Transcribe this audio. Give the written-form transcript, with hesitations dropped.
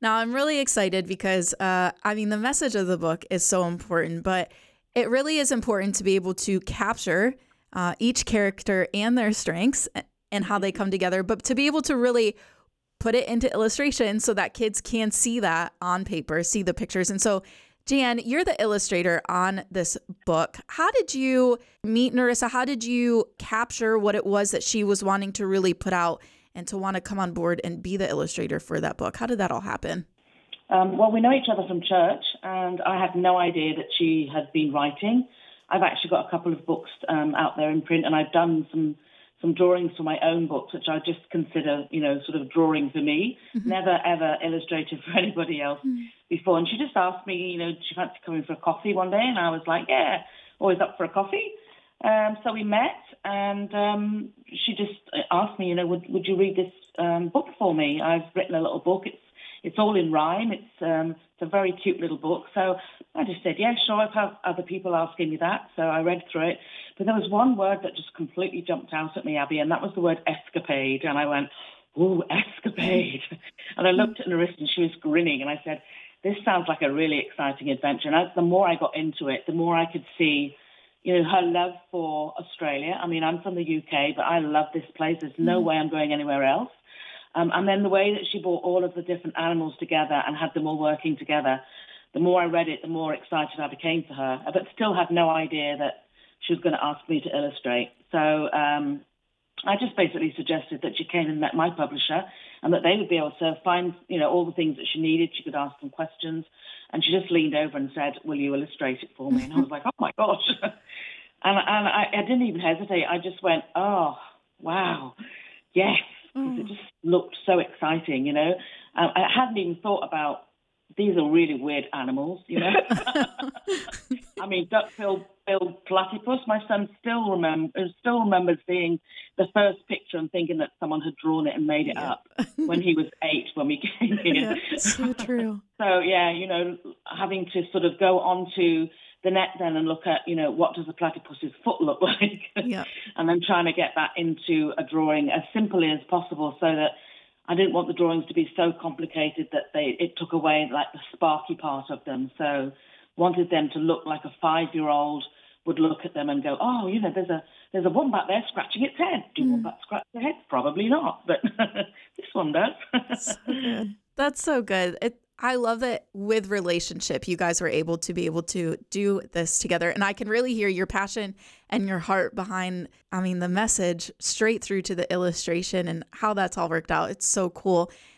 Now, I'm really excited because, the message of the book is so important, but it really is important to be able to capture each character and their strengths and how they come together, but to be able to really put it into illustration so that kids can see that on paper, see the pictures. And so, Jan, you're the illustrator on this book. How did you meet Nerissa? How did you capture what it was that she was wanting to really put out and to want to come on board and be the illustrator for that book? How did that all happen? Well, we know each other from church, and I had no idea that she had been writing. I've actually got a couple of books out there in print, and I've done some drawings for my own books, which I just consider, sort of drawing for me, never, ever illustrated for anybody else before. And she just asked me, she fancied coming for a coffee one day, and I was like, yeah, always up for a coffee. So we met, and she just asked me, would you read this book for me? I've written a little book. It's all in rhyme. It's a very cute little book. So I just said, yeah, sure. I've had other people asking me that. So I read through it. But there was one word that just completely jumped out at me, Abby, and that was the word escapade. And I went, ooh, escapade. And I looked at Nerissa, and she was grinning. And I said, this sounds like a really exciting adventure. And the more I got into it, the more I could see, her love for Australia. I mean, I'm from the UK, but I love this place. There's no way I'm going anywhere else. And then the way that she brought all of the different animals together and had them all working together, the more I read it, the more excited I became for her, but still had no idea that she was going to ask me to illustrate. So I just basically suggested that she came and met my publisher and that they would be able to find, all the things that she needed. She could ask them questions. And she just leaned over and said, will you illustrate it for me? And I was like, oh, my gosh. and I didn't even hesitate. I just went, oh, wow, yes. Because it just looked so exciting, I hadn't even thought about these are really weird animals, I mean, duck-billed platypus. My son still remembers seeing the first picture and thinking that someone had drawn it and made it up when he was 8 when we came here. Yeah, so true. So, yeah, having to sort of go onto the net then and look at, what does a platypus's foot look like? Yeah. And then trying to get that into a drawing as simply as possible so that I didn't want the drawings to be so complicated that it took away like the sparky part of them. So wanted them to look like a 5-year-old would look at them and go, oh, there's a wombat there scratching its head. Do wombats scratch their heads? Probably not, but this one does. So good. That's so good. I love that with relationship, you guys were able to do this together. And I can really hear your passion and your heart behind, the message straight through to the illustration and how that's all worked out. It's so cool.